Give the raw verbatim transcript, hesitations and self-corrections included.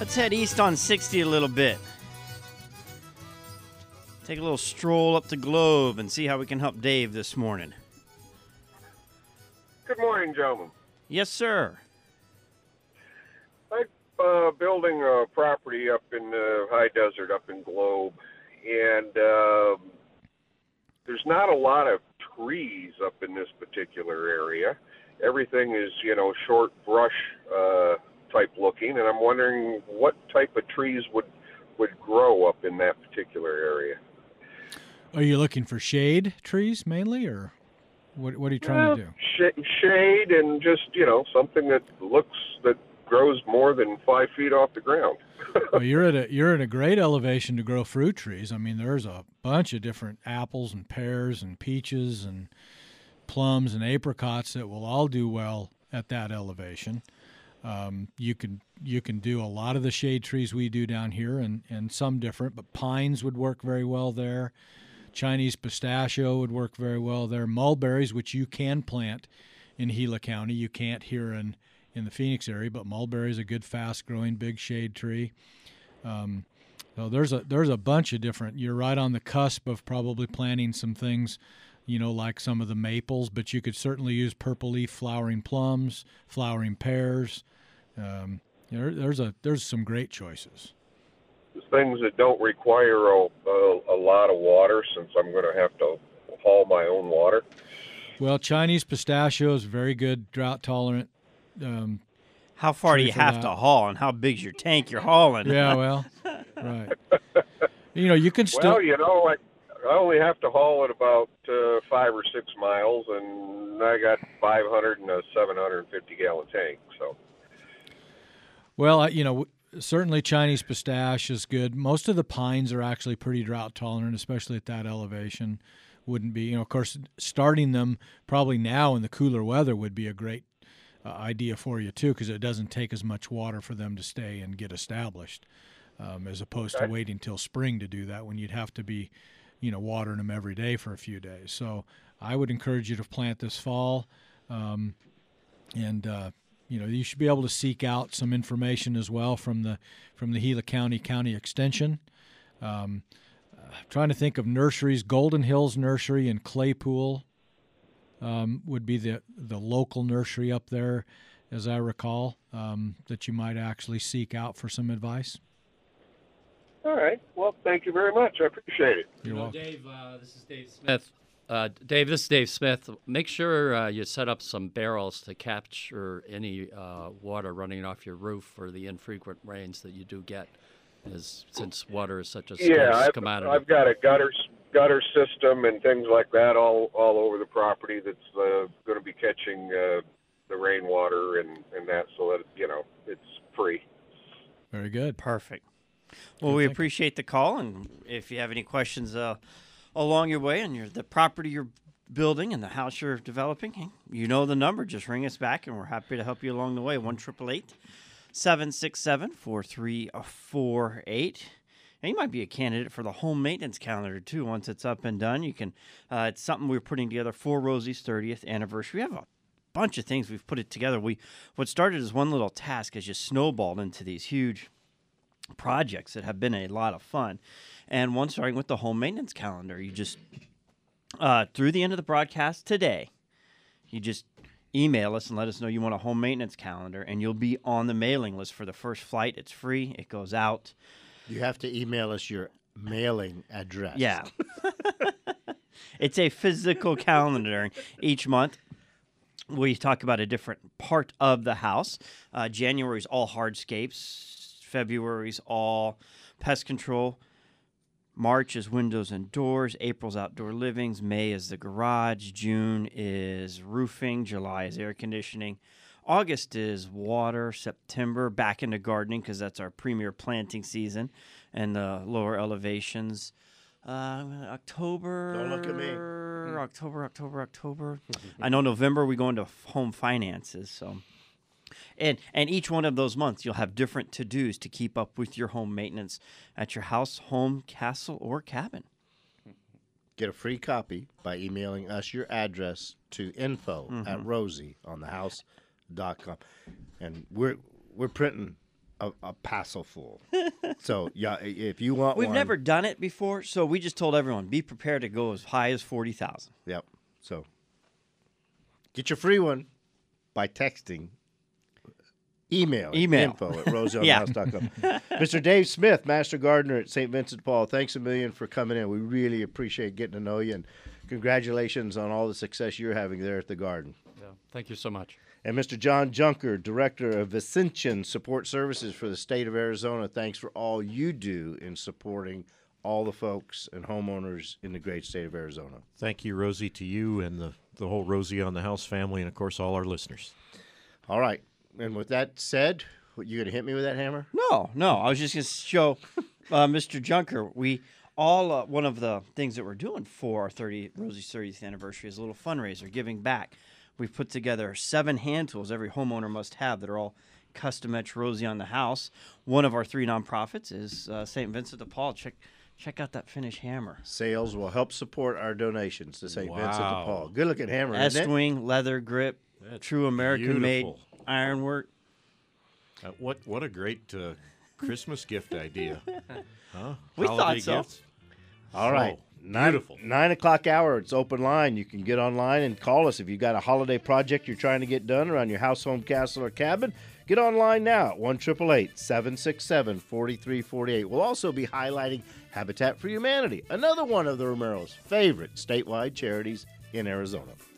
Let's head east on sixty a little bit. Take a little stroll up the globe and see how we can help Dave this morning. Good morning, gentlemen. Yes, sir. I'm uh, building a property up in the high desert, up in Globe, and uh, there's not a lot of trees up in this particular area. Everything is, you know, short brush uh, type looking, and I'm wondering what type of trees would, would grow up in that particular area. Are you looking for shade trees mainly, or what, what are you trying Uh, to do? sh- shade and just, you know, something that looks, that grows more than five feet off the ground. Well, you're at a you're at a great elevation to grow fruit trees. I mean, there's a bunch of different apples and pears and peaches and plums and apricots that will all do well at that elevation. Um, you can you can do a lot of the shade trees we do down here, and, and some different, but pines would work very well there. Chinese pistachio would work very well there. Mulberries, which you can plant in Gila County, you can't here in, in the Phoenix area, but mulberry is a good, fast-growing, big shade tree. Um, so there's a there's a bunch of different. You're right on the cusp of probably planting some things, you know, like some of the maples, but you could certainly use purple leaf flowering plums, flowering pears. Um, there, there's a there's some great choices. Things that don't require a, a, a lot of water, since I'm going to have to haul my own water. Well, Chinese pistachio is very good, drought tolerant. Um, How far do tree you for have that. to haul, and how big's your tank you're hauling? Yeah, well, right. You know, you can still. Well, you know, I, I only have to haul it about uh, five or six miles, and I got five hundred and a seven hundred fifty gallon tank. So, Well, I- you know, certainly Chinese pistache is good. Most of the pines are actually pretty drought tolerant, especially at that elevation. Wouldn't be, you know, of course, starting them probably now in the cooler weather would be a great uh, idea for you too, because it doesn't take as much water for them to stay and get established, um, as opposed to Okay. waiting till spring to do that when you'd have to be, you know, watering them every day for a few days. So I would encourage you to plant this fall, um, and uh, you know, you should be able to seek out some information as well from the from the Gila County County Extension. Um, uh, trying to think of nurseries. Golden Hills Nursery in Claypool um, would be the the local nursery up there, as I recall, um, that you might actually seek out for some advice. all right. Well, thank you very much. I appreciate it. You're You know, welcome. Dave, uh, this is Dave Smith. Uh, Dave, this is Dave Smith. Make sure uh, you set up some barrels to capture any uh, water running off your roof for the infrequent rains that you do get, as since water is such a scarce Yeah, I've, commodity. I've got a gutter gutter system and things like that all all over the property that's uh, going to be catching uh, the rainwater and and that, so that, you know, it's free. Very good. Perfect. Well, Good we thinking. appreciate the call, and if you have any questions uh, along your way on your the property you're building and the house you're developing, you know the number. Just ring us back, and we're happy to help you along the way. One triple eight seven six seven four three four eight. And you might be a candidate for the home maintenance calendar too. Once it's up and done, you can. Uh, it's something we're putting together for Rosie's thirtieth anniversary. We have a bunch of things we've put it together. We what started as one little task has just snowballed into these huge projects that have been a lot of fun. And one starting with the home maintenance calendar. You just, uh, through the end of the broadcast today, you just email us and let us know you want a home maintenance calendar, and you'll be on the mailing list for the first flight. It's free. It goes out. You have to email us your mailing address. Yeah. It's a physical calendar. Each month, we talk about a different part of the house. Uh, January is all hardscapes. February's all pest control. March is windows and doors. April's outdoor livings. May is the garage. June is roofing. July is air conditioning. August is water. September, back into gardening because that's our premier planting season and the lower elevations. Uh, October. Don't look at me. October, October, October. I know November we go into home finances, so. And and each one of those months, you'll have different to-dos to keep up with your home maintenance at your house, home, castle, or cabin. Get a free copy by emailing us your address to info Mm-hmm. at rosie on the house dot com. And we're we're printing a, a passel full. So yeah, if you want We've one, never done it before, so we just told everyone be prepared to go as high as forty thousand. Yep. So get your free one by texting. Email. Email. Info at rose on Yeah. house dot com. Mister Dave Smith, Master Gardener at Saint Vincent de Paul, thanks a million for coming in. We really appreciate getting to know you, and congratulations on all the success you're having there at the garden. Yeah, thank you so much. And Mister John Junker, Director of Vincentian Support Services for the state of Arizona, thanks for all you do in supporting all the folks and homeowners in the great state of Arizona. Thank you, Rosie, to you and the, the whole Rosie on the House family, and, of course, all our listeners. All right. And with that said, what, you going to hit me with that hammer? No, no. I was just going to show uh, Mister Junker. We all uh, one of the things that we're doing for our thirty Rosie's thirtieth anniversary is a little fundraiser, giving back. We've put together seven hand tools every homeowner must have that are all custom etched Rosie on the House. One of our three nonprofits is uh, Saint Vincent de Paul. Check check out that finished hammer. Sales will help support our donations to Saint Vincent de Wow. Paul. Good looking hammer, isn't it? S-wing, leather grip, That's true American-made beautiful. ironwork. Uh, what what a great uh, Christmas gift idea. Huh? We Holiday thought so. gifts? All right. Oh, Nine, beautiful. Nine o'clock hour. It's open line. You can get online and call us if you've got a holiday project you're trying to get done around your house, home, castle, or cabin. Get online now at one eight eight eight, seven six seven, four three four eight. We'll also be highlighting Habitat for Humanity, another one of the Romero's favorite statewide charities in Arizona.